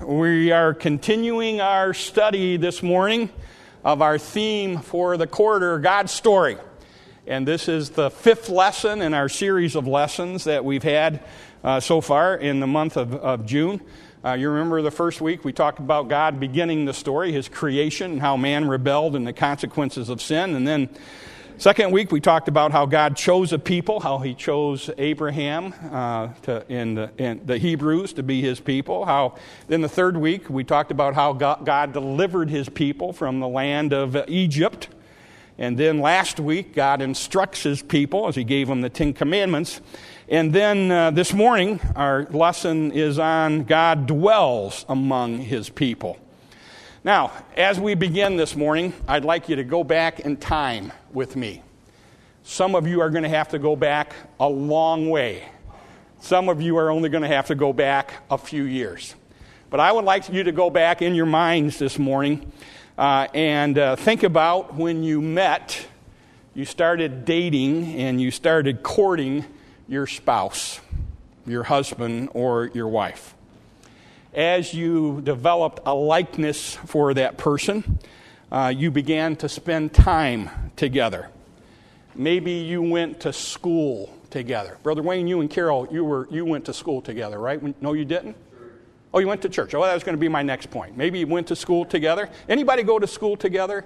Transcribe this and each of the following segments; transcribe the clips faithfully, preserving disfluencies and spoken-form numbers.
We are continuing our study this morning of our theme for the quarter, God's Story. And this is the fifth lesson in our series of lessons that we've had uh, so far in the month of, of June. Uh, you remember the first week we talked about God beginning the story, His creation, and how man rebelled and the consequences of sin. And then second week, we talked about how God chose a people, how He chose Abraham uh, to, in, the, in the Hebrews to be His people. How then the third week, we talked about how God, God delivered His people from the land of Egypt. And then last week, God instructs His people as He gave them the Ten Commandments. And then uh, this morning, our lesson is on God dwells among His people. Now, as we begin this morning, I'd like you to go back in time with me. Some of you are going to have to go back a long way. Some of you are only going to have to go back a few years. But I would like you to go back in your minds this morning uh, and uh, think about when you met, you started dating, and you started courting your spouse, your husband, or your wife. As you developed a likeness for that person, uh, you began to spend time together. Maybe you went to school together. Brother Wayne, you and Carol, you were you went to school together, right? No, you didn't? Oh, you went to church. Oh, that was going to be my next point. Maybe you went to school together. Anybody go to school together?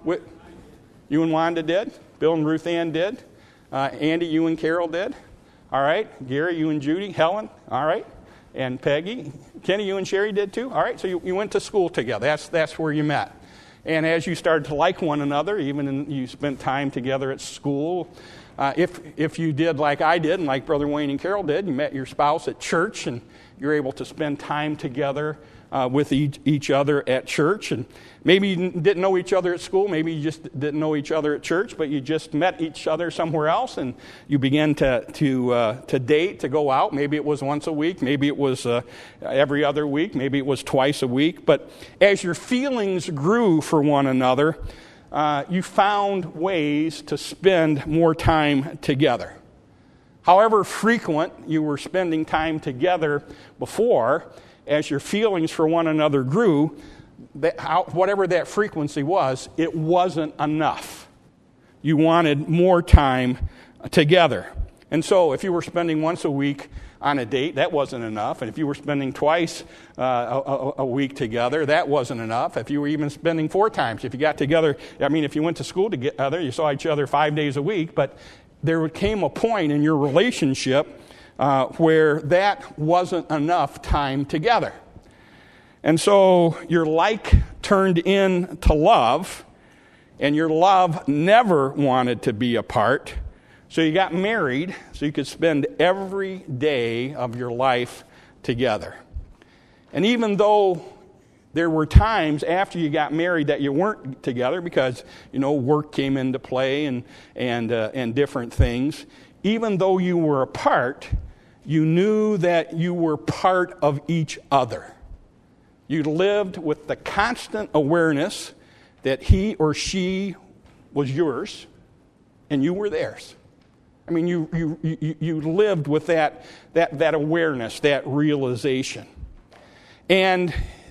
You and Wanda did. Bill and Ruth Ann did. Uh, Andy, you and Carol did. All right. Gary, you and Judy. Helen. All right. And Peggy. Kenny, you and Sherry did too? All right, so you, you went to school together. That's that's where you met. And as you started to like one another, even in, you spent time together at school. Uh, if if you did like I did and like Brother Wayne and Carol did, you met your spouse at church and you're able to spend time together uh, with each, each other at church. And maybe you didn't know each other at school. Maybe you just didn't know each other at church, but you just met each other somewhere else, and you began to to uh, to date, to go out. Maybe it was once a week. Maybe it was uh, every other week. Maybe it was twice a week. But as your feelings grew for one another, uh, you found ways to spend more time together. However frequent you were spending time together before, as your feelings for one another grew, that how, whatever that frequency was, it wasn't enough. You wanted more time together. And so if you were spending once a week on a date, that wasn't enough. And if you were spending twice uh, a, a week together, that wasn't enough. If you were even spending four times, if you got together, I mean, if you went to school together, you saw each other five days a week, but there came a point in your relationship uh, where that wasn't enough time together. And so your like turned into love, and your love never wanted to be apart. So you got married so you could spend every day of your life together. And even though there were times after you got married that you weren't together because, you know, work came into play and and uh, and different things, even though you were apart, you knew that you were part of each other. You lived with the constant awareness that he or she was yours and you were theirs. I mean, you you you, you lived with that, that that awareness, that realization. And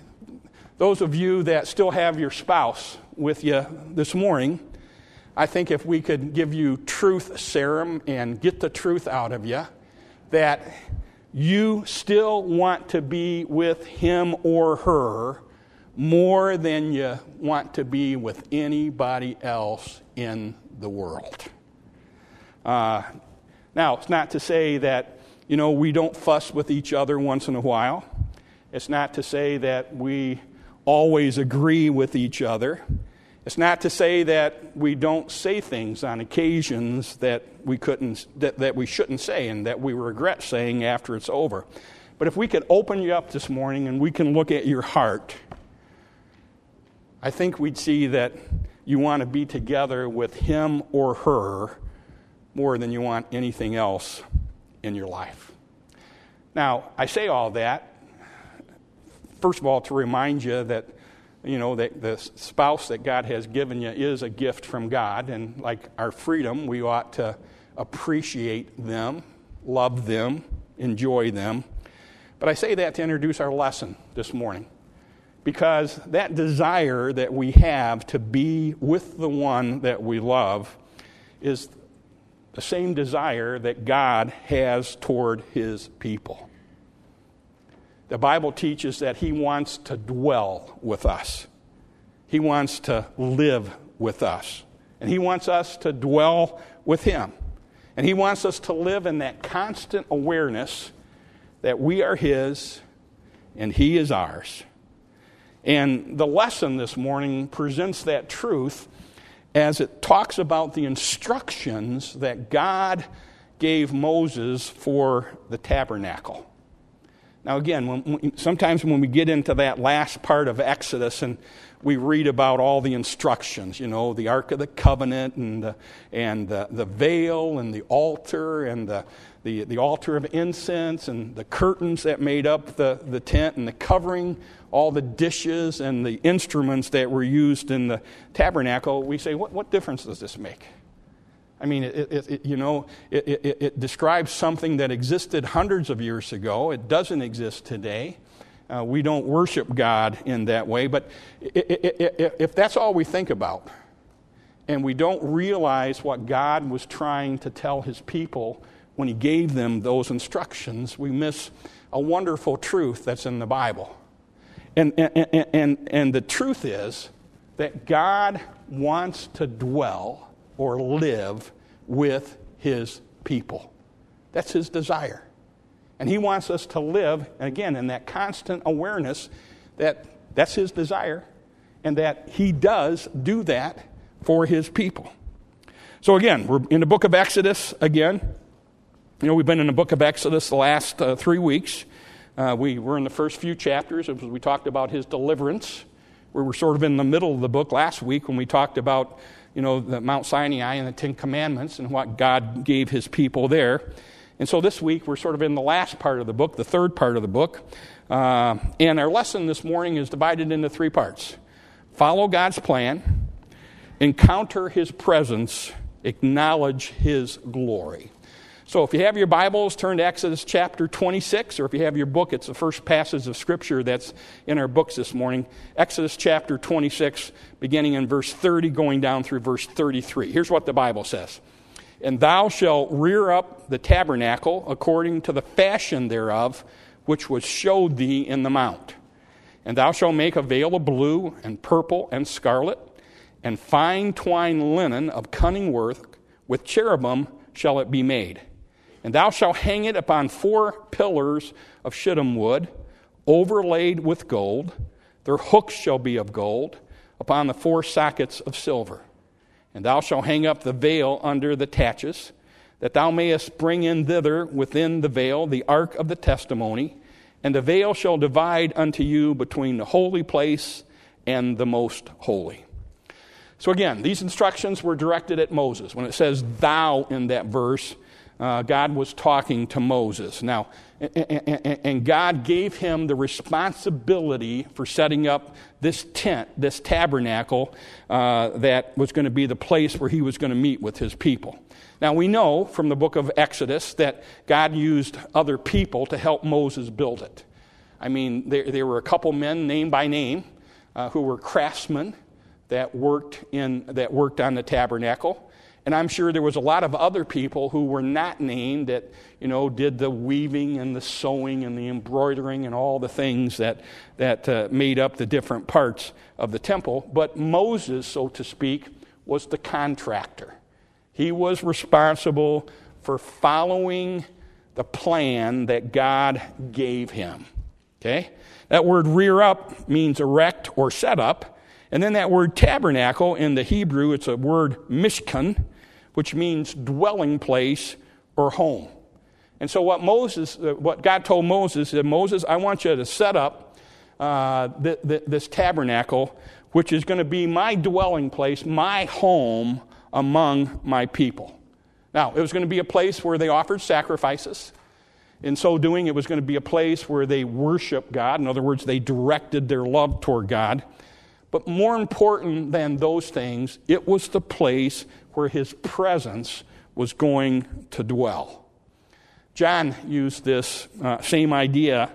those of you that still have your spouse with you this morning, I think if we could give you truth serum and get the truth out of you, that you still want to be with him or her more than you want to be with anybody else in the world. Uh, now, it's not to say that, you know, we don't fuss with each other once in a while. It's not to say that we always agree with each other. It's not to say that we don't say things on occasions that we couldn't, that, that we shouldn't say and that we regret saying after it's over. But if we could open you up this morning and we can look at your heart, I think we'd see that you want to be together with him or her more than you want anything else in your life. Now, I say all that, first of all, to remind you that, you know, that the spouse that God has given you is a gift from God. And like our freedom, we ought to appreciate them, love them, enjoy them. But I say that to introduce our lesson this morning. because that desire that we have to be with the one that we love is the same desire that God has toward his people. The Bible teaches that he wants to dwell with us. He wants to live with us. And he wants us to dwell with him. And he wants us to live in that constant awareness that we are his and he is ours. And the lesson this morning presents that truth as it talks about the instructions that God gave Moses for the tabernacle. Now again, when, sometimes when we get into that last part of Exodus and we read about all the instructions, you know, the Ark of the Covenant and the, and the, the veil and the altar and the, the, the altar of incense and the curtains that made up the, the tent and the covering, all the dishes and the instruments that were used in the tabernacle, we say, what, what difference does this make? I mean, it, it, it, you know, it, it, it describes something that existed hundreds of years ago. It doesn't exist today. Uh, we don't worship God in that way. But it, it, it, if that's all we think about, and we don't realize what God was trying to tell his people when he gave them those instructions, we miss a wonderful truth that's in the Bible. And, and, and, and the truth is that God wants to dwell or live with his people. That's his desire. And he wants us to live, again, in that constant awareness that that's his desire and that he does do that for his people. So again, we're in the book of Exodus again. You know, we've been in the book of Exodus the last uh, three weeks. Uh, we were in the first few chapters as we talked about his deliverance. We were sort of in the middle of the book last week when we talked about, you know, the Mount Sinai and the Ten Commandments and what God gave his people there. And so this week we're sort of in the last part of the book, the third part of the book. Uh, and our lesson this morning is divided into three parts. Follow God's plan, encounter his presence, acknowledge his glory. So if you have your Bibles, turn to Exodus chapter twenty-six, or if you have your book, it's the first passage of Scripture that's in our books this morning. Exodus chapter twenty-six, beginning in verse thirty, going down through verse thirty-three. Here's what the Bible says. And thou shalt rear up the tabernacle according to the fashion thereof, which was showed thee in the mount. And thou shalt make a veil of blue and purple and scarlet, and fine twined linen of cunning work, with cherubim shall it be made. And thou shalt hang it upon four pillars of shittim wood, overlaid with gold. Their hooks shall be of gold, upon the four sockets of silver. And thou shalt hang up the veil under the taches, that thou mayest bring in thither within the veil the ark of the testimony. And the veil shall divide unto you between the holy place and the most holy. So again, these instructions were directed at Moses. When it says thou in that verse, uh, God was talking to Moses. Now, and God gave him the responsibility for setting up this tent, this tabernacle, uh, that was going to be the place where he was going to meet with his people. Now, we know from the book of Exodus that God used other people to help Moses build it. I mean, there, there were a couple men, name by name, uh, who were craftsmen that worked in that worked on the tabernacle. And I'm sure there was a lot of other people who were not named that, you know, did the weaving and the sewing and the embroidering and all the things that, that uh, made up the different parts of the temple. But Moses, so to speak, was the contractor. He was responsible for following the plan that God gave him. Okay? That word rear up means erect or set up. And then that word tabernacle in the Hebrew, it's a word mishkan, which means dwelling place or home. And so what Moses, what God told Moses, is, Moses, I want you to set up uh, th- th- this tabernacle, which is going to be my dwelling place, my home among my people. Now, it was going to be a place where they offered sacrifices. In so doing, it was going to be a place where they worshiped God. In other words, they directed their love toward God. But more important than those things, it was the place where his presence was going to dwell. John used this uh, same idea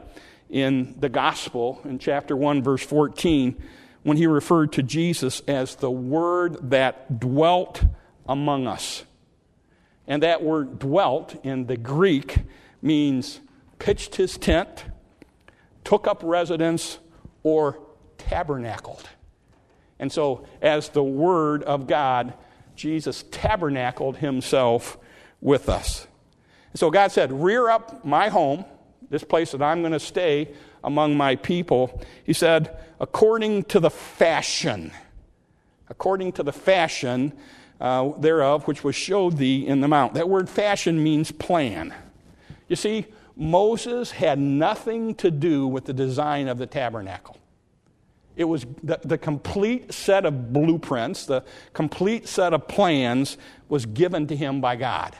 in the gospel in chapter one, verse fourteen, when he referred to Jesus as the Word that dwelt among us. And that word dwelt in the Greek means pitched his tent, took up residence, or tabernacled. And so, as the Word of God, Jesus tabernacled himself with us. So God said, rear up my home, this place that I'm going to stay among my people. He said, according to the fashion, according to the fashion uh, thereof, which was showed thee in the mount. That word fashion means plan. You see, Moses had nothing to do with the design of the tabernacle. It was the, the complete set of blueprints, the complete set of plans was given to him by God.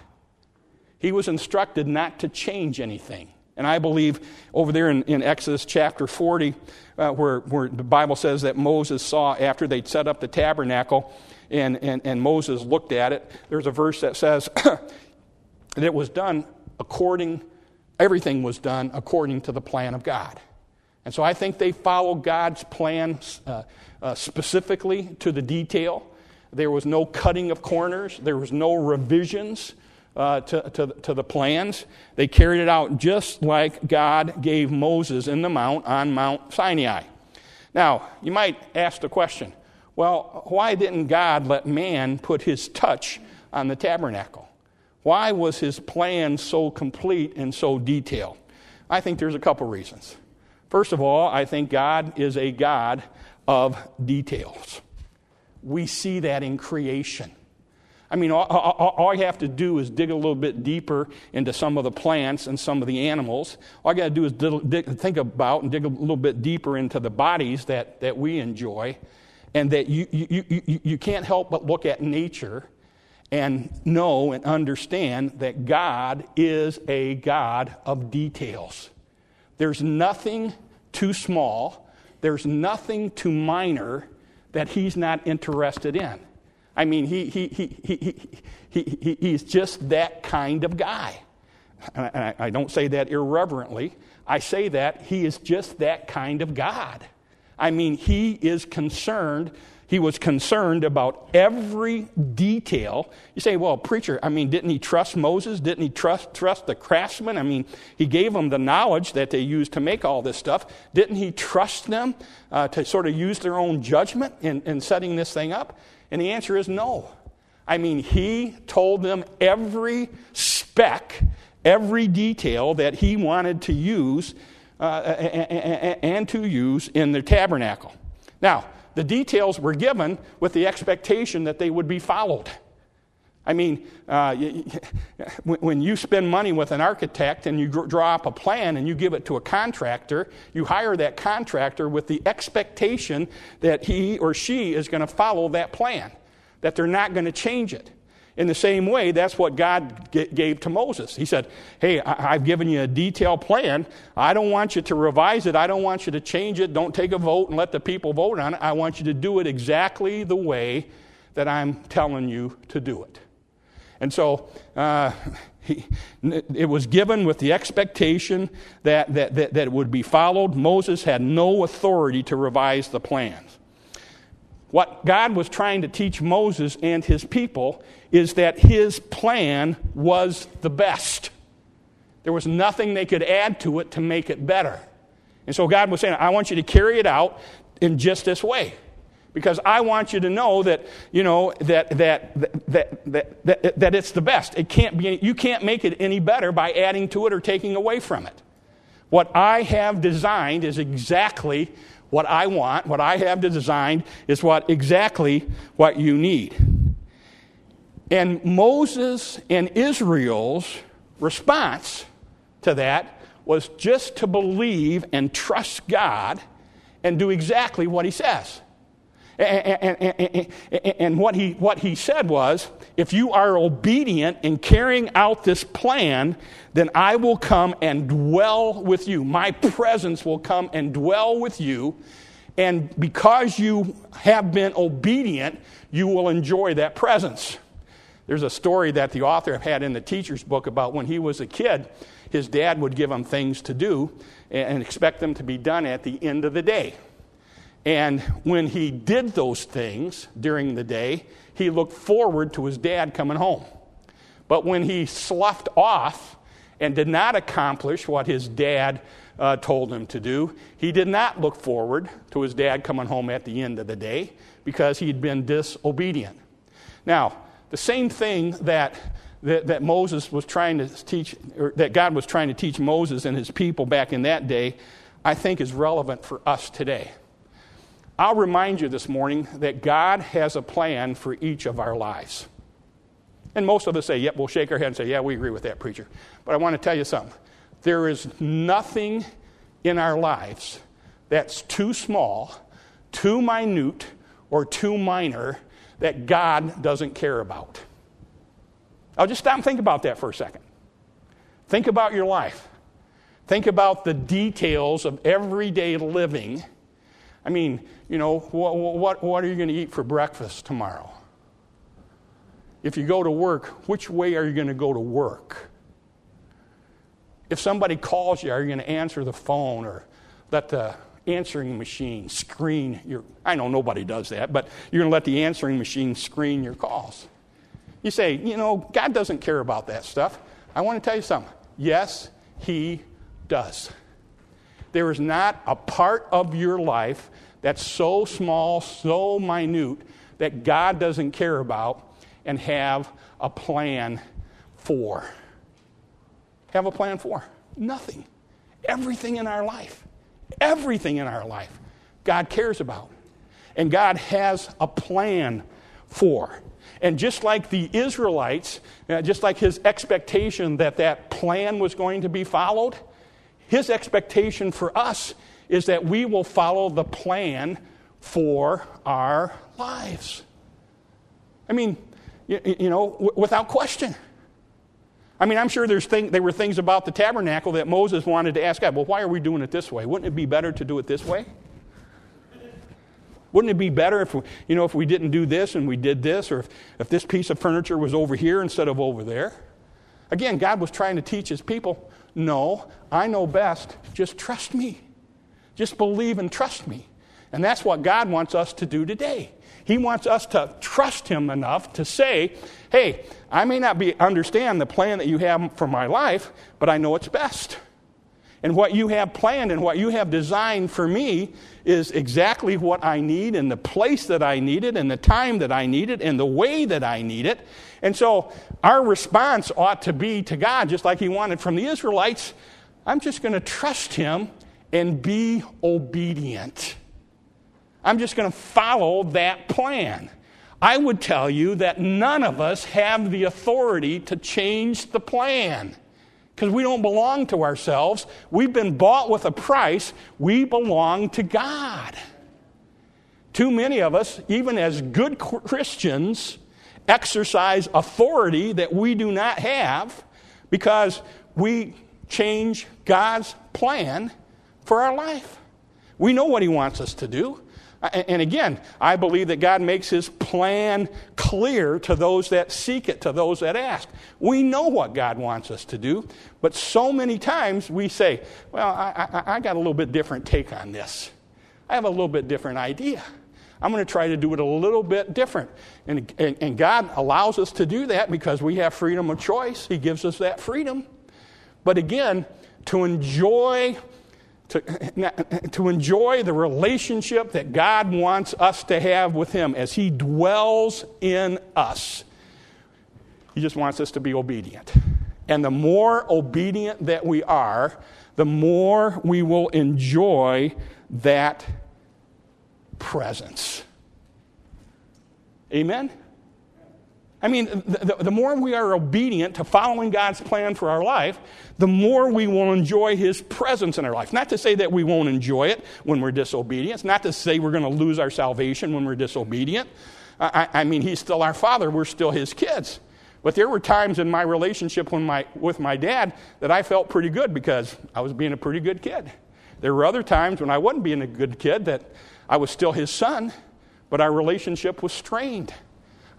He was instructed not to change anything. And I believe over there in, in Exodus chapter forty, uh, where, where the Bible says that Moses saw after they'd set up the tabernacle, and, and, and Moses looked at it, there's a verse that says that it was done according, everything was done according to the plan of God. And so I think they followed God's plan uh, uh, specifically to the detail. There was no cutting of corners. There was no revisions uh, to, to, to the plans. They carried it out just like God gave Moses in the mount on Mount Sinai. Now, you might ask the question, well, why didn't God let man put his touch on the tabernacle? Why was his plan so complete and so detailed? I think there's a couple reasons. First of all, I think God is a God of details. We see that in creation. I mean, all, all, all you have to do is dig a little bit deeper into some of the plants and some of the animals. All you got to do is dig, dig, think about and dig a little bit deeper into the bodies that, that we enjoy, and that you, you, you, you can't help but look at nature and know and understand that God is a God of details. There's nothing too small, there's nothing too minor that he's not interested in. I mean, he he he he he, he he's just that kind of guy. And I, I don't say that irreverently. I say that he is just that kind of God. I mean, he is concerned. He was concerned about every detail. You say, well, preacher, I mean, didn't he trust Moses? Didn't he trust trust the craftsmen? I mean, he gave them the knowledge that they used to make all this stuff. Didn't he trust them uh, to sort of use their own judgment in, in setting this thing up? And the answer is no. I mean, he told them every speck, every detail that he wanted to use uh, and to use in the tabernacle. Now, the details were given with the expectation that they would be followed. I mean, uh, when you spend money with an architect and you draw up a plan and you give it to a contractor, you hire that contractor with the expectation that he or she is going to follow that plan, that they're not going to change it. In the same way, that's what God gave to Moses. He said, hey, I've given you a detailed plan. I don't want you to revise it. I don't want you to change it. Don't take a vote and let the people vote on it. I want you to do it exactly the way that I'm telling you to do it. And so uh, he, it was given with the expectation that, that, that, that it would be followed. Moses had no authority to revise the plans. What God was trying to teach Moses and his people is that his plan was the best. There was nothing they could add to it to make it better. And so God was saying, I want you to carry it out in just this way. Because I want you to know that, you know, that that that that that, that it's the best. It can't be you can't make it any better by adding to it or taking away from it. What I have designed is exactly what I want. What I have designed is what exactly what you need. And Moses and Israel's response to that was just to believe and trust God and do exactly what he says. And, and, and, and what he what he said was, if you are obedient in carrying out this plan, then I will come and dwell with you. My presence will come and dwell with you. And because you have been obedient, you will enjoy that presence. There's a story that the author had in the teacher's book about when he was a kid, his dad would give him things to do and expect them to be done at the end of the day. And when he did those things during the day, he looked forward to his dad coming home. But when he sloughed off and did not accomplish what his dad uh, told him to do, he did not look forward to his dad coming home at the end of the day because he'd been disobedient. Now, the same thing that, that that Moses was trying to teach, or that God was trying to teach Moses and his people back in that day, I think is relevant for us today. I'll remind you this morning that God has a plan for each of our lives. And most of us say, yep, we'll shake our head and say, yeah, we agree with that, preacher. But I want to tell you something. There is nothing in our lives that's too small, too minute, or too minor that God doesn't care about. I'll just stop and think about that for a second. Think about your life. Think about the details of everyday living. I mean, you know, what, what, what are you going to eat for breakfast tomorrow? If you go to work, which way are you going to go to work? If somebody calls you, are you going to answer the phone or let the answering machine screen your... I know nobody does that, but you're going to let the answering machine screen your calls. You say, you know, God doesn't care about that stuff. I want to tell you something. Yes, He does. There is not a part of your life that's so small, so minute, that God doesn't care about and have a plan for. Have a plan for. Nothing. Everything in our life. Everything in our life God cares about. And God has a plan for. And just like the Israelites, uh, just like his expectation that that plan was going to be followed, his expectation for us is that we will follow the plan for our lives. I mean, you, you know, w- without question. I mean, I'm sure there's thing, there were things about the tabernacle that Moses wanted to ask God, well, why are we doing it this way? Wouldn't it be better to do it this way? Wouldn't it be better if we, you know, if we didn't do this and we did this, or if, if this piece of furniture was over here instead of over there? Again, God was trying to teach his people, no, I know best. Just trust me. Just believe and trust me. And that's what God wants us to do today. He wants us to trust him enough to say, hey, I may not be understand the plan that you have for my life, but I know it's best. And what you have planned and what you have designed for me is exactly what I need and the place that I need it and the time that I need it and the way that I need it. And so our response ought to be to God, just like he wanted from the Israelites, I'm just going to trust him and be obedient. I'm just going to follow that plan. I would tell you that none of us have the authority to change the plan because we don't belong to ourselves. We've been bought with a price. We belong to God. Too many of us, even as good Christians, exercise authority that we do not have because we change God's plan for our life. We know what he wants us to do. And again, I believe that God makes his plan clear to those that seek it, to those that ask. We know what God wants us to do, but so many times we say, well, I, I, I got a little bit different take on this. I have a little bit different idea. I'm going to try to do it a little bit different. And, and, and God allows us to do that because we have freedom of choice. He gives us that freedom. But again, to enjoy... To, to enjoy the relationship that God wants us to have with him as he dwells in us. He just wants us to be obedient. And the more obedient that we are, the more we will enjoy that presence. Amen? I mean, the, the more we are obedient to following God's plan for our life, the more we will enjoy his presence in our life. Not to say that we won't enjoy it when we're disobedient. Not to say we're going to lose our salvation when we're disobedient. I, I mean, he's still our father. We're still his kids. But there were times in my relationship when my, with my dad that I felt pretty good because I was being a pretty good kid. There were other times when I wasn't being a good kid that I was still his son, but our relationship was strained.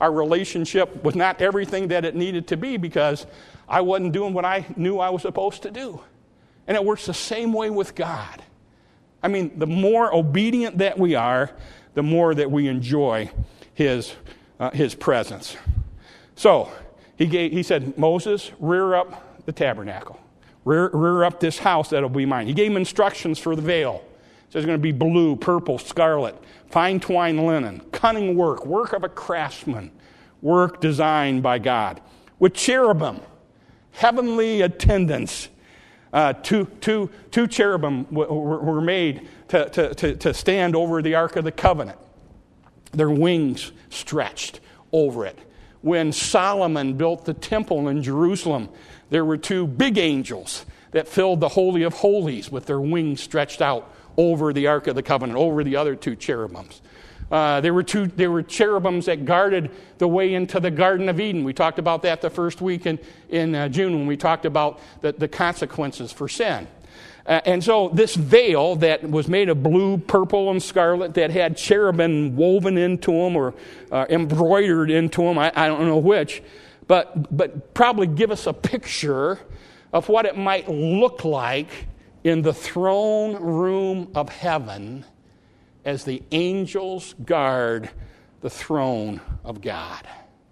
our relationship was not everything that it needed to be because I wasn't doing what I knew I was supposed to do. And it works the same way with God. I mean, the more obedient that we are, the more that we enjoy his, uh, his presence. So, he, gave, he said, Moses, rear up the tabernacle. Rear, rear up this house that'll be mine. He gave him instructions for the veil. So it's going to be blue, purple, scarlet, fine twined linen, cunning work, work of a craftsman, work designed by God. With cherubim, heavenly attendants. Uh, two, two, two cherubim w- were made to, to, to, to stand over the Ark of the Covenant. Their wings stretched over it. When Solomon built the temple in Jerusalem, there were two big angels that filled the Holy of Holies with their wings stretched out over the Ark of the Covenant, over the other two cherubims. Uh, there were two. There were cherubims that guarded the way into the Garden of Eden. We talked about that the first week in in uh, June when we talked about the, the consequences for sin. Uh, and so this veil that was made of blue, purple, and scarlet that had cherubim woven into them or uh, embroidered into them. I, I don't know which, but but probably give us a picture of what it might look like in the throne room of heaven as the angels guard the throne of God.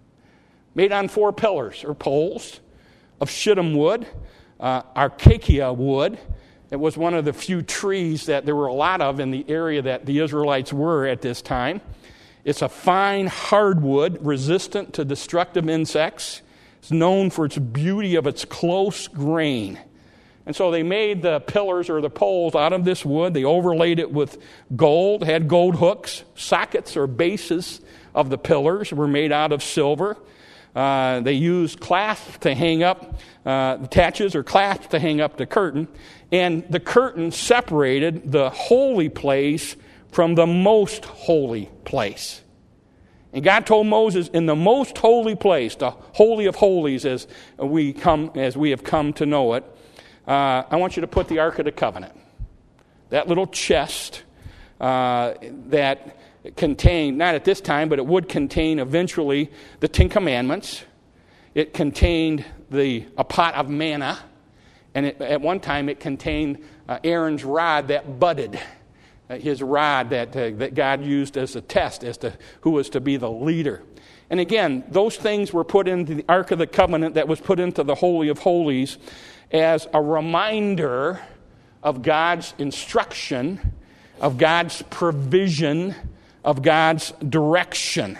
Made on four pillars or poles of shittim wood, uh, acacia wood. It was one of the few trees that there were a lot of in the area that the Israelites were at this time. It's a fine hardwood resistant to destructive insects. It's known for its beauty of its close grain. And so they made the pillars or the poles out of this wood. They overlaid it with gold, had gold hooks. Sockets or bases of the pillars were made out of silver. Uh, they used clasps to hang up, uh, attaches or clasps to hang up the curtain. And the curtain separated the holy place from the most holy place. And God told Moses, in the most holy place, the Holy of Holies as we come, as we have come to know it, Uh, I want you to put the Ark of the Covenant, that little chest uh, that contained, not at this time, but it would contain eventually the Ten Commandments. It contained the a pot of manna, and it, at one time it contained uh, Aaron's rod that budded, uh, his rod that uh, that God used as a test as to who was to be the leader. And again, those things were put into the Ark of the Covenant that was put into the Holy of Holies as a reminder of God's instruction, of God's provision, of God's direction.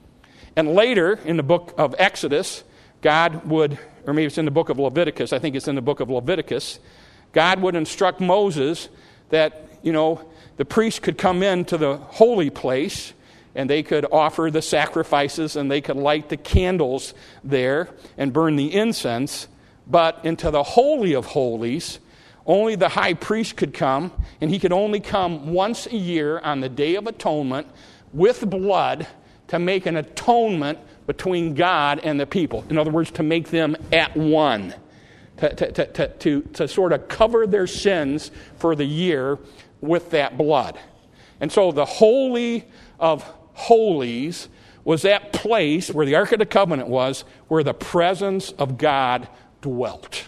And later in the book of Exodus, God would, or maybe it's in the book of Leviticus, I think it's in the book of Leviticus, God would instruct Moses that, you know, the priest could come into the holy place and they could offer the sacrifices and they could light the candles there and burn the incense. But into the Holy of Holies, only the high priest could come, and he could only come once a year on the Day of Atonement with blood to make an atonement between God and the people. In other words, to make them at one, to, to, to, to, to, to sort of cover their sins for the year with that blood. And so the Holy of Holies was that place where the Ark of the Covenant was, where the presence of God dwelt.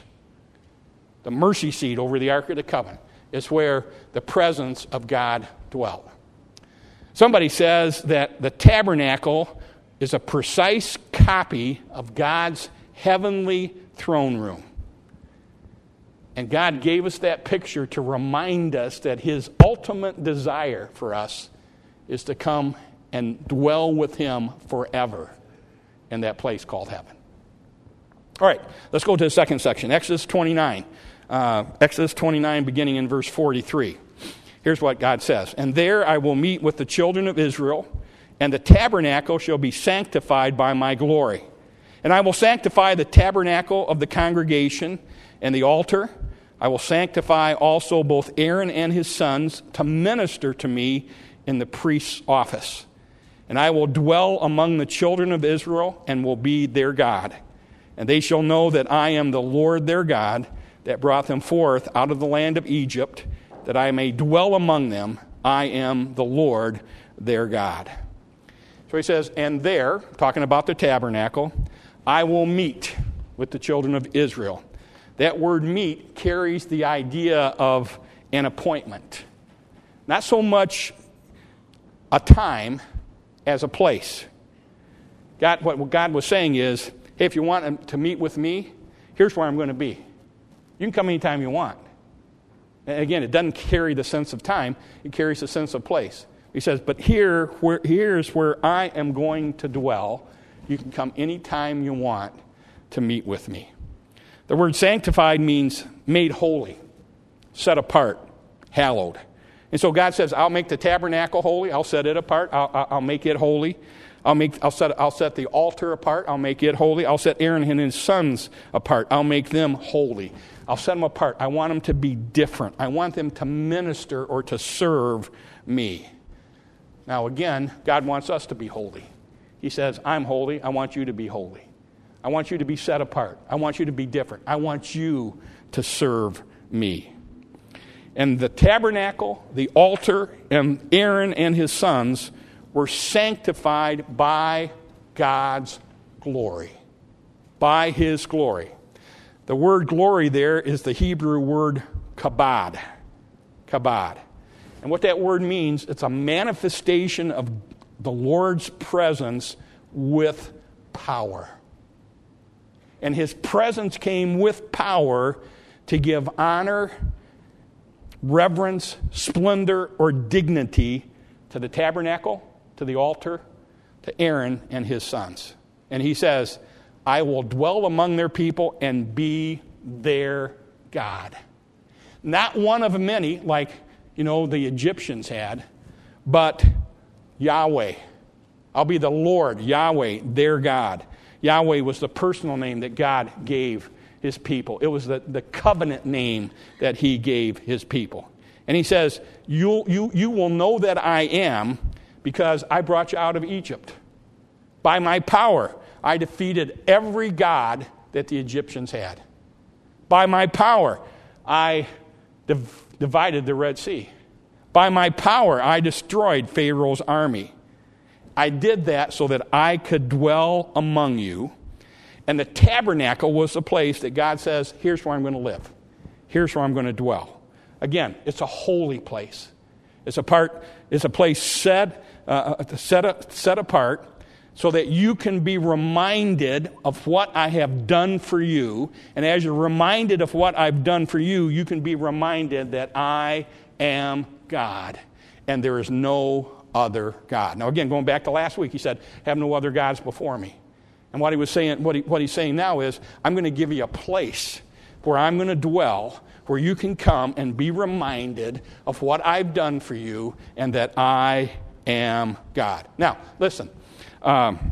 The mercy seat over the Ark of the Covenant is where the presence of God dwelt. Somebody says that the tabernacle is a precise copy of God's heavenly throne room. And God gave us that picture to remind us that his ultimate desire for us is to come and dwell with him forever in that place called heaven. All right, let's go to the second section, Exodus twenty-nine. Uh, Exodus twenty-nine, beginning in verse forty-three. Here's what God says. And there I will meet with the children of Israel, and the tabernacle shall be sanctified by my glory. And I will sanctify the tabernacle of the congregation and the altar. I will sanctify also both Aaron and his sons to minister to me in the priest's office. And I will dwell among the children of Israel and will be their God. And they shall know that I am the Lord their God, that brought them forth out of the land of Egypt, that I may dwell among them. I am the Lord their God. So So he says, and there, talking about the tabernacle, I will meet with the children of Israel. That word meet carries the idea of an appointment. Not so much a time as a place. God, what God was saying is, hey, if you want to meet with me, here's where I'm going to be. You can come anytime you want. And again, it doesn't carry the sense of time. It carries the sense of place. He says, but here, where, here's where I am going to dwell. You can come anytime you want to meet with me. The word sanctified means made holy, set apart, hallowed. And so God says, I'll make the tabernacle holy. I'll set it apart. I'll, I'll make it holy. I'll make. I'll set. I'll set the altar apart. I'll make it holy. I'll set Aaron and his sons apart. I'll make them holy. I'll set them apart. I want them to be different. I want them to minister or to serve me. Now again, God wants us to be holy. He says, I'm holy. I want you to be holy. I want you to be set apart. I want you to be different. I want you to serve me. And the tabernacle, the altar, and Aaron and his sons were sanctified by God's glory. By his glory. The word glory there is the Hebrew word kabod. Kabod. And what that word means, it's a manifestation of the Lord's presence with power. And his presence came with power to give honor, reverence, splendor, or dignity to the tabernacle, to the altar, to Aaron and his sons. And he says, I will dwell among their people and be their God. Not one of many, like, you know, the Egyptians had, but Yahweh. I'll be the Lord, Yahweh, their God. Yahweh was the personal name that God gave his people. It was the, the covenant name that he gave his people. And he says, you, you, you will know that I am because I brought you out of Egypt. By my power, I defeated every god that the Egyptians had. By my power, I div- divided the Red Sea. By my power, I destroyed Pharaoh's army. I did that so that I could dwell among you. And the tabernacle was the place that God says, here's where I'm going to live. Here's where I'm going to dwell. Again, it's a holy place. It's a part. It's a place set, uh, set, set apart so that you can be reminded of what I have done for you. And as you're reminded of what I've done for you, you can be reminded that I am God. And there is no other God. Now again, going back to last week, he said, have no other gods before me. And what he was saying, what, he, what he's saying now is, I'm going to give you a place where I'm going to dwell, where you can come and be reminded of what I've done for you and that I am God. Now, listen. Um,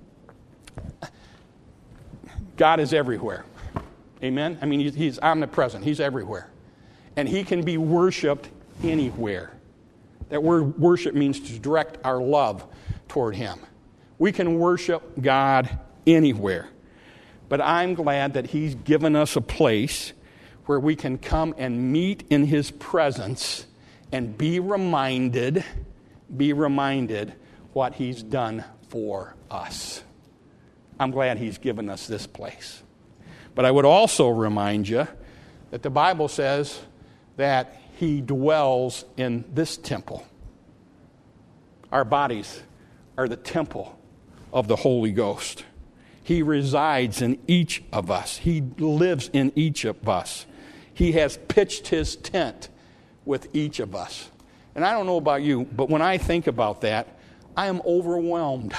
God is everywhere. Amen? I mean, he's, he's omnipresent. He's everywhere. And he can be worshiped anywhere. That word worship means to direct our love toward him. We can worship God anywhere. But I'm glad that he's given us a place where we can come and meet in his presence and be reminded, be reminded what he's done for us. I'm glad he's given us this place. But I would also remind you that the Bible says that he dwells in this temple. Our bodies are the temple of the Holy Ghost. He resides in each of us. He lives in each of us. He has pitched his tent with each of us. And I don't know about you, but when I think about that, I am overwhelmed.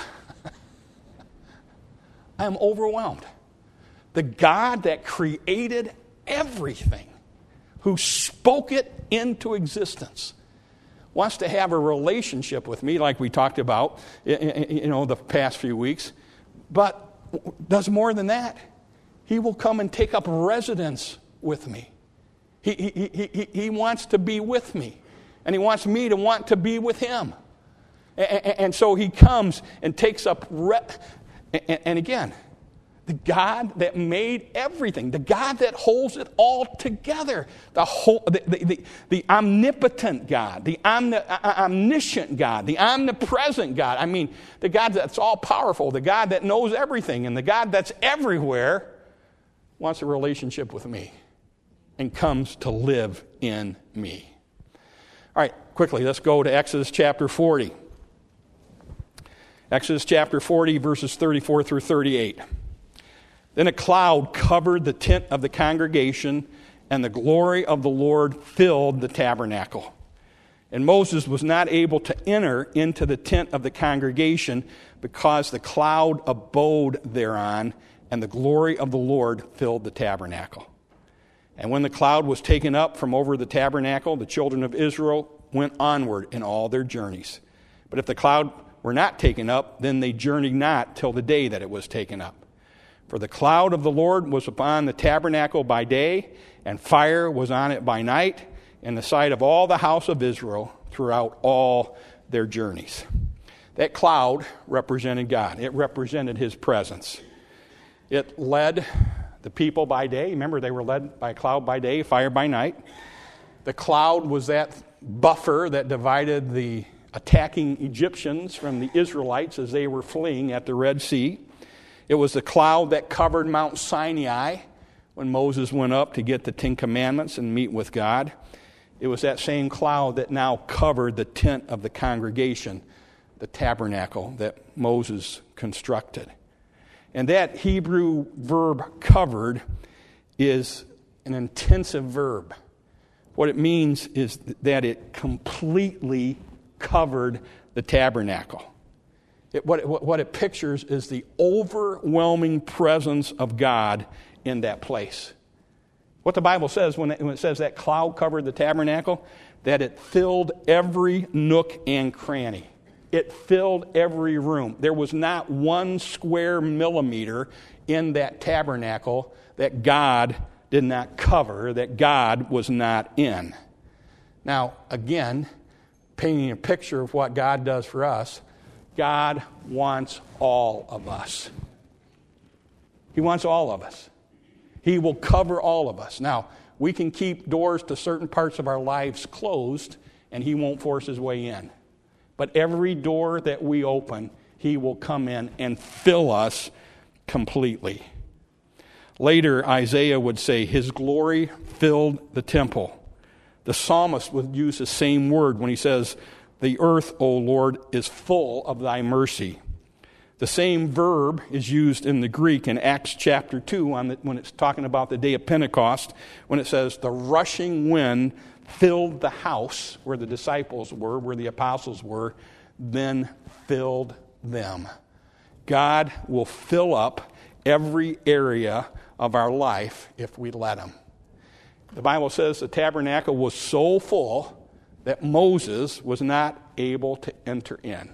I am overwhelmed. The God that created everything, who spoke it into existence, wants to have a relationship with me, like we talked about, you know, the past few weeks, but does more than that. He will come and take up residence with me. He, he, he, he wants to be with me, and he wants me to want to be with him. And, and so he comes and takes up, re- and, and again, The God that made everything, the God that holds it all together, the whole, the, the, the, the omnipotent God, the omni, omniscient God, the omnipresent God. I mean, the God that's all powerful, the God that knows everything, and the God that's everywhere wants a relationship with me and comes to live in me. All right, quickly, let's go to Exodus chapter forty. Exodus chapter forty, verses thirty-four through thirty-eight. Then a cloud covered the tent of the congregation, and the glory of the Lord filled the tabernacle. And Moses was not able to enter into the tent of the congregation because the cloud abode thereon, and the glory of the Lord filled the tabernacle. And when the cloud was taken up from over the tabernacle, the children of Israel went onward in all their journeys. But if the cloud were not taken up, then they journeyed not till the day that it was taken up. For the cloud of the Lord was upon the tabernacle by day, and fire was on it by night, in the sight of all the house of Israel throughout all their journeys. That cloud represented God. It represented His presence. It led the people by day. Remember, they were led by a cloud by day, fire by night. The cloud was that buffer that divided the attacking Egyptians from the Israelites as they were fleeing at the Red Sea. It was the cloud that covered Mount Sinai when Moses went up to get the Ten Commandments and meet with God. It was that same cloud that now covered the tent of the congregation, the tabernacle that Moses constructed. And that Hebrew verb covered is an intensive verb. What it means is that it completely covered the tabernacle. It, what, it, what it pictures is the overwhelming presence of God in that place. What the Bible says when it, when it says that cloud covered the tabernacle, that it filled every nook and cranny. It filled every room. There was not one square millimeter in that tabernacle that God did not cover, that God was not in. Now, again, painting a picture of what God does for us, God wants all of us. He wants all of us. He will cover all of us. Now, we can keep doors to certain parts of our lives closed, and He won't force His way in. But every door that we open, He will come in and fill us completely. Later, Isaiah would say, His glory filled the temple. The psalmist would use the same word when he says, the earth, O Lord, is full of Thy mercy. The same verb is used in the Greek in Acts chapter two on the, when it's talking about the day of Pentecost, when it says, the rushing wind filled the house where the disciples were, where the apostles were, then filled them. God will fill up every area of our life if we let Him. The Bible says the tabernacle was so full that Moses was not able to enter in.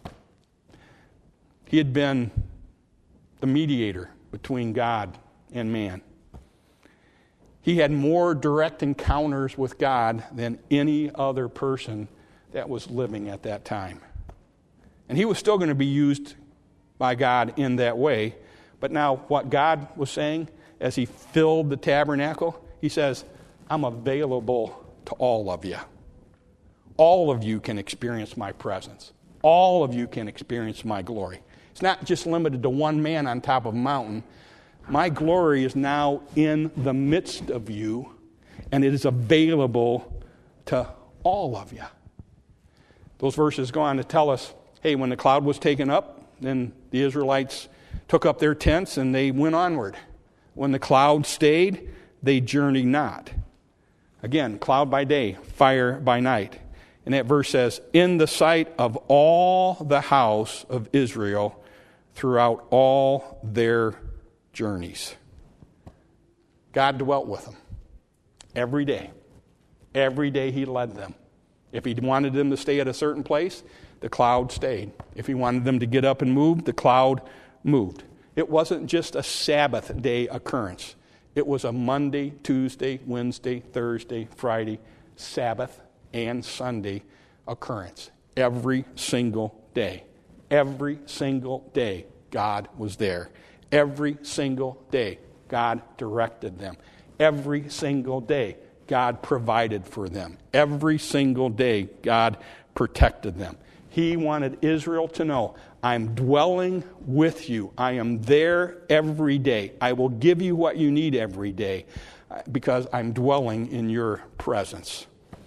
He had been the mediator between God and man. He had more direct encounters with God than any other person that was living at that time. And he was still going to be used by God in that way. But now what God was saying as He filled the tabernacle, He says, I'm available to all of you. All of you can experience my presence. All of you can experience my glory. It's not just limited to one man on top of a mountain. My glory is now in the midst of you, and it is available to all of you. Those verses go on to tell us, hey, when the cloud was taken up, then the Israelites took up their tents and they went onward. When the cloud stayed, they journeyed not. Again, cloud by day, fire by night. And that verse says, in the sight of all the house of Israel throughout all their journeys. God dwelt with them every day. Every day He led them. If He wanted them to stay at a certain place, the cloud stayed. If He wanted them to get up and move, the cloud moved. It wasn't just a Sabbath day occurrence. It was a Monday, Tuesday, Wednesday, Thursday, Friday, Sabbath, and Sunday occurrence. Every single day. Every single day, God was there. Every single day, God directed them. Every single day, God provided for them. Every single day, God protected them. He wanted Israel to know, I'm dwelling with you. I am there every day. I will give you what you need every day because I'm dwelling in your presence.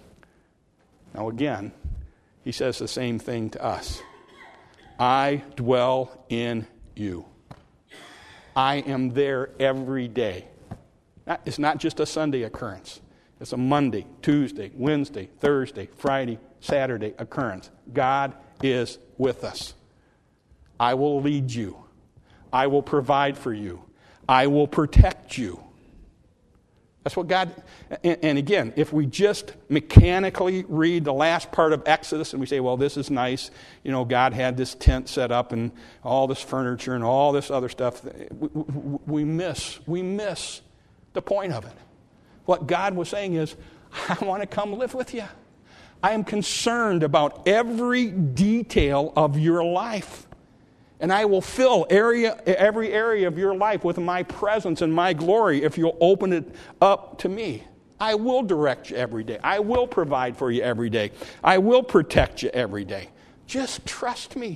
Now again, he says the same thing to us. I dwell in you. I am there every day. It's not just a Sunday occurrence. It's a Monday, Tuesday, Wednesday, Thursday, Friday, Saturday occurrence. God is with us. I will lead you. I will provide for you. I will protect you. That's what God, and, and again, if we just mechanically read the last part of Exodus and we say, well, this is nice, you know, God had this tent set up and all this furniture and all this other stuff, we, we, we miss, we miss the point of it. What God was saying is, I want to come live with you. I am concerned about every detail of your life. And I will fill area, every area of your life with my presence and my glory if you'll open it up to me. I will direct you every day. I will provide for you every day. I will protect you every day. Just trust me.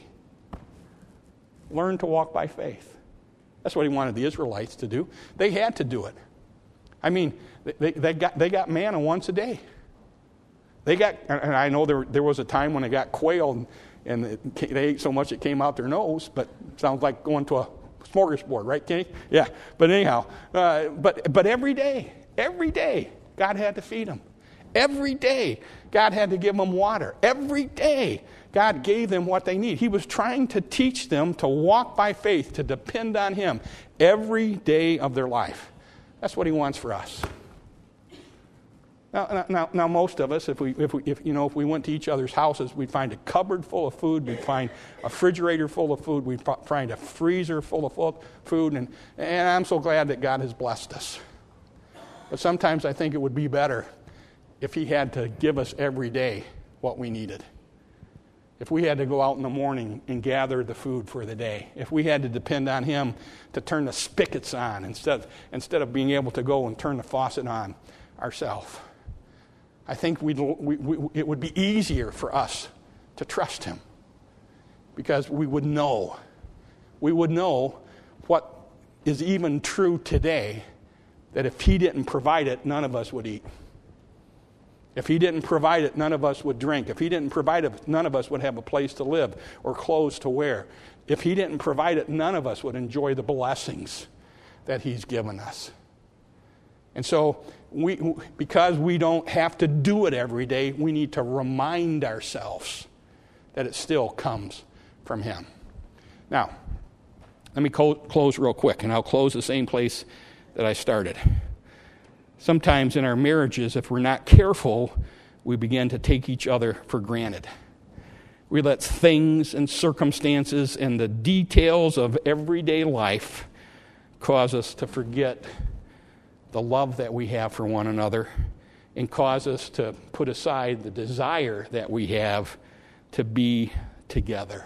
Learn to walk by faith. That's what he wanted the Israelites to do. They had to do it. I mean, they, they, got, they got manna once a day. They got, and I know there, there was a time when they got quail and, and it, they ate so much it came out their nose, but sounds like going to a smorgasbord, right, Kenny? Yeah, but anyhow, uh, but but every day, every day, God had to feed them. Every day, God had to give them water. Every day, God gave them what they need. He was trying to teach them to walk by faith, to depend on Him every day of their life. That's what He wants for us. Now, now, now, most of us, if we, if we, if you know, if we went to each other's houses, we'd find a cupboard full of food, we'd find a refrigerator full of food, we'd find a freezer full of food, and, and I'm so glad that God has blessed us. But sometimes I think it would be better if He had to give us every day what we needed. If we had to go out in the morning and gather the food for the day. If we had to depend on Him to turn the spigots on instead of, instead of being able to go and turn the faucet on ourselves. I think we'd, we, we, it would be easier for us to trust Him because we would know. We would know what is even true today, that if He didn't provide it, none of us would eat. If He didn't provide it, none of us would drink. If He didn't provide it, none of us would have a place to live or clothes to wear. If He didn't provide it, none of us would enjoy the blessings that He's given us. And so, we, because we don't have to do it every day, we need to remind ourselves that it still comes from Him. Now, let me co- close real quick, and I'll close the same place that I started. Sometimes in our marriages, if we're not careful, we begin to take each other for granted. We let things and circumstances and the details of everyday life cause us to forget the love that we have for one another and cause us to put aside the desire that we have to be together.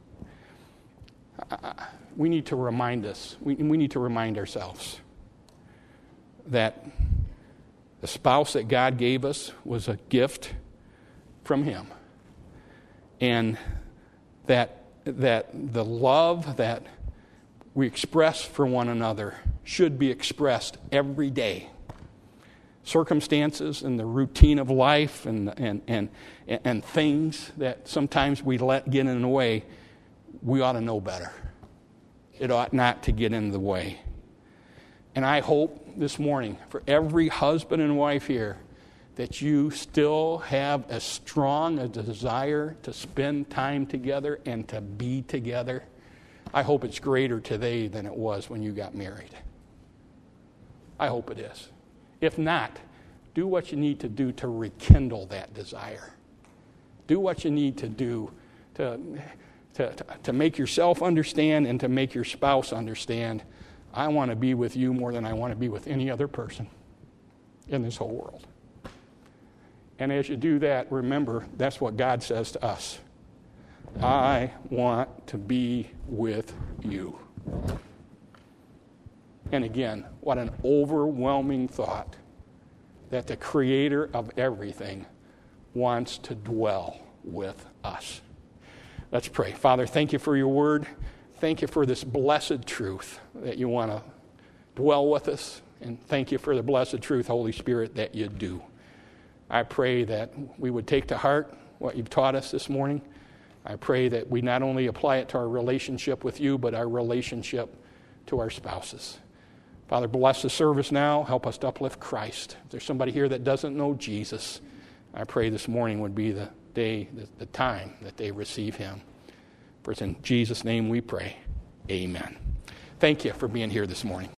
Uh, we need to remind us, we, we need to remind ourselves that the spouse that God gave us was a gift from Him. And that that the love that we express for one another should be expressed every day. Circumstances and the routine of life and, and, and, and things that sometimes we let get in the way, we ought to know better. It ought not to get in the way. And I hope this morning for every husband and wife here that you still have as strong a desire to spend time together and to be together. I hope it's greater today than it was when you got married. I hope it is. If not, do what you need to do to rekindle that desire. Do what you need to do to, to, to, to make yourself understand and to make your spouse understand, I want to be with you more than I want to be with any other person in this whole world. And as you do that, remember, that's what God says to us. I want to be with you. And again, what an overwhelming thought that the Creator of everything wants to dwell with us. Let's pray. Father, thank you for your word. Thank you for this blessed truth that you want to dwell with us. And thank you for the blessed truth, Holy Spirit, that you do. I pray that we would take to heart what you've taught us this morning. I pray that we not only apply it to our relationship with you, but our relationship to our spouses. Father, bless the service now. Help us to uplift Christ. If there's somebody here that doesn't know Jesus, I pray this morning would be the day, the, the time that they receive him. For it's in Jesus' name we pray. Amen. Thank you for being here this morning.